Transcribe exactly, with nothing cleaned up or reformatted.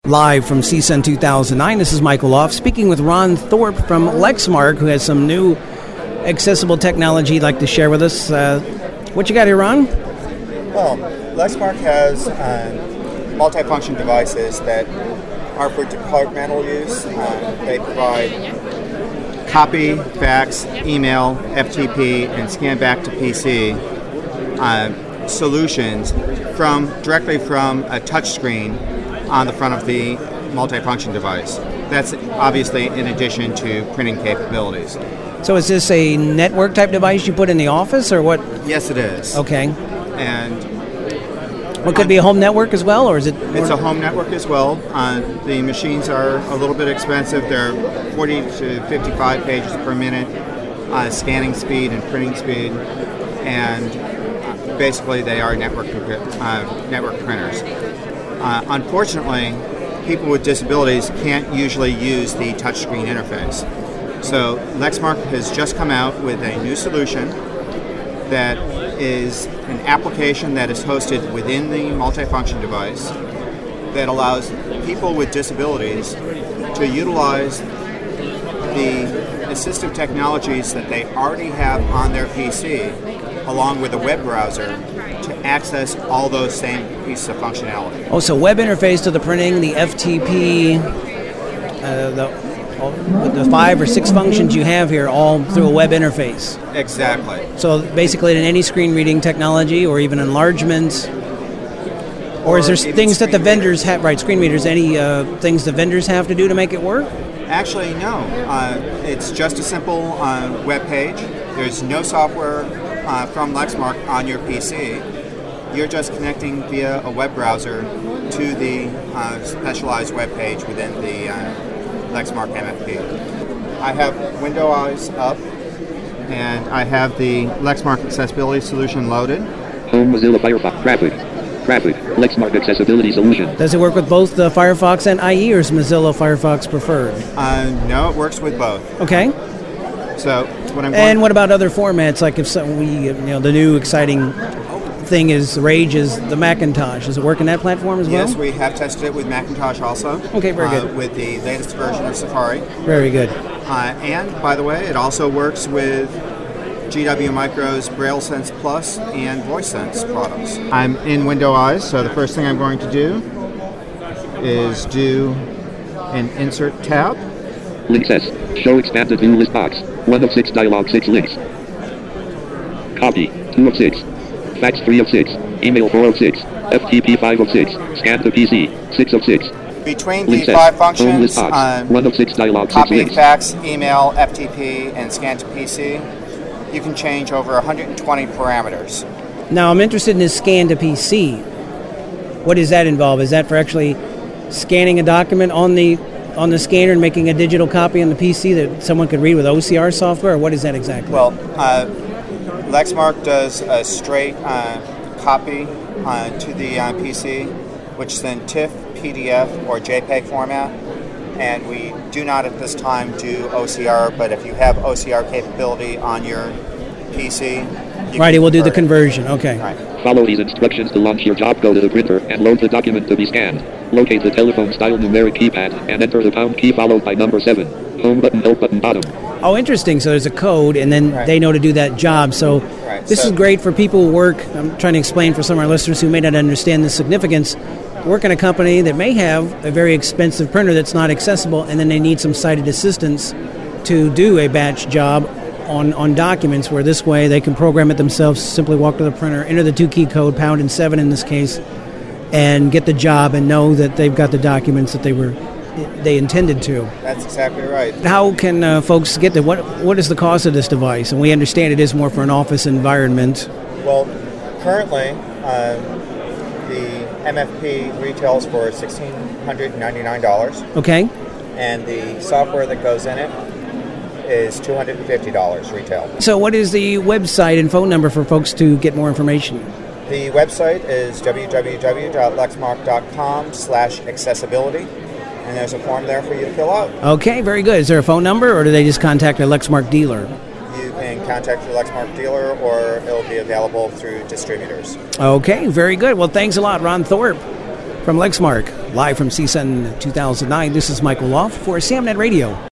Live from C S U N two thousand nine, this is Michael Loft speaking with Ron Thorpe from Lexmark, who has some new accessible technology he'd like to share with us. Uh, what you got here, Ron? Well, Lexmark has uh, multifunction devices that are for departmental use. Uh, they provide copy, fax, email, F T P, and scan back to P C uh, solutions from directly from a touchscreen on the front of the multifunction device. That's obviously in addition to printing capabilities. So is this a network type device you put in the office, or what? Yes, it is. Okay. And what could be a home network as well, or is it? It's a home network as well. Uh, the machines are a little bit expensive. They're forty to fifty-five pages per minute, uh, scanning speed and printing speed, and uh, basically they are network uh, network printers. Uh, unfortunately, people with disabilities can't usually use the touchscreen interface. So Lexmark has just come out with a new solution that is an application that is hosted within the multifunction device that allows people with disabilities to utilize the assistive technologies that they already have on their P C along with a web browser to access all those same pieces of functionality. Oh, so web interface to the printing, the F T P, uh, the, all, the five or six functions you have here all through a web interface. Exactly. So basically in any screen reading technology or even enlargements, or, or is there things that the vendors have, right, screen readers, any uh, things the vendors have to do to make it work? Actually, no. Uh, it's just a simple uh, web page. There's no software Uh, from Lexmark on your P C. You're just connecting via a web browser to the uh, specialized web page within the uh, Lexmark M F P. I have Window Eyes up, and I have the Lexmark Accessibility Solution loaded. Home Mozilla Firefox Graphic. Graphic. Lexmark Accessibility Solution. Does it work with both the Firefox and I E, or is Mozilla Firefox preferred? Uh, no, it works with both. Okay. So what I'm and what about other formats? Like if some, we, you know, the new exciting thing is Rage is the Macintosh. Does it work in that platform as well? Yes, we have tested it with Macintosh also. Okay, very uh, good. With the latest version of Safari. Very good. Uh, and by the way, it also works with G W Micro's BrailleSense Plus and VoiceSense products. I'm in Window Eyes, so the first thing I'm going to do is do an Insert tab. Links S. Show expanded view list box. one of six dialog six links. Copy. two of six. Fax three of six. Email four of six. F T P five of six. Scan to P C six of six. Between Links the S. five functions, uh, one of six dialog copy, six links. fax, email, F T P, and scan to P C, you can change over one hundred twenty parameters. Now I'm interested in this scan to P C. What does that involve? Is that for actually scanning a document on the on the scanner and making a digital copy on the P C that someone could read with O C R software, or what is that exactly? Well, uh, Lexmark does a straight uh, copy uh, to the uh, P C, which is in TIFF, P D F, or JPEG format, and we do not at this time do O C R, but if you have O C R capability on your P C, right, it will do the conversion. Okay. Right. Follow these instructions to launch your job. Go to the printer and load the document to be scanned. Locate the telephone-style numeric keypad and enter the pound key followed by number seven. Home button, help button, bottom. Oh, interesting. So there's a code, and then right. they know to do that job. So right. this so, is great for people who work. I'm trying to explain for some of our listeners who may not understand the significance. Work in a company that may have a very expensive printer that's not accessible, and then they need some sighted assistance to do a batch job on, on documents, where this way they can program it themselves, simply walk to the printer, enter the two-key code, pound and seven in this case, and get the job and know that they've got the documents that they were they intended to. That's exactly right. How can uh, folks get the, what what is the cost of this device? And we understand it is more for an office environment. Well, currently, uh, the M F P retails for one thousand six hundred ninety-nine dollars. Okay. And the software that goes in it is two hundred fifty dollars retail. So what is the website and phone number for folks to get more information? The website is www.lexmark.com slash accessibility, and there's a form there for you to fill out. Okay, very good. Is there a phone number, or do they just contact a Lexmark dealer? You can contact your Lexmark dealer, or it'll be available through distributors. Okay, very good. Well, thanks a lot, Ron Thorpe from Lexmark. Live from C SUN two thousand nine, this is Michael Loft for SamNet Radio.